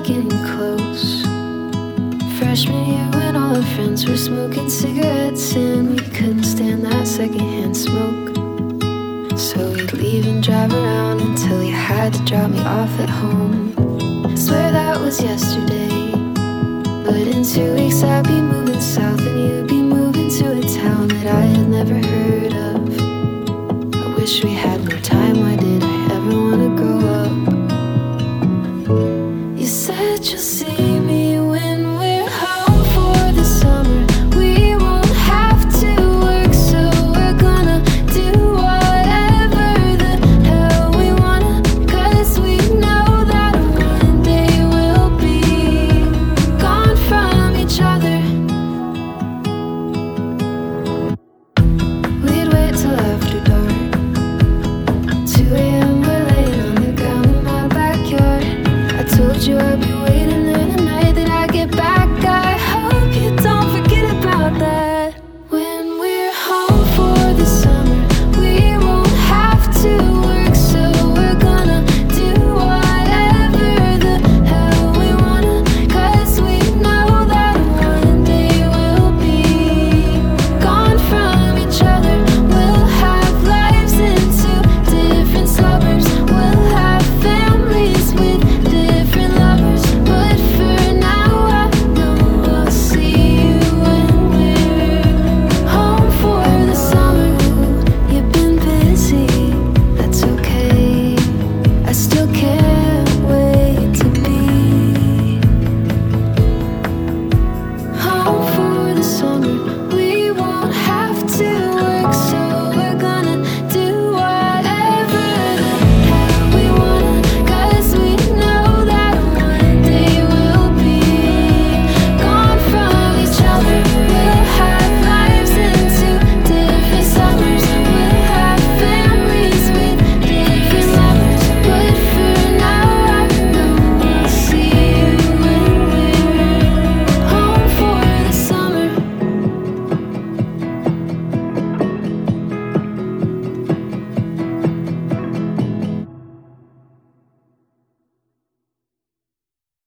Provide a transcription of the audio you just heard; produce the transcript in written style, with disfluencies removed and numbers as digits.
getting close. Freshman year when all our friends were smoking cigarettes and we couldn't stand that secondhand smoke. So we'd leave and drive around until you had to drop me off at home. I swear that was yesterday, but in 2 weeks I'd be moving south and you'd be moving to a town that I had never heard of. I wish we had more time, why did I ever want to grow up? You said you'll see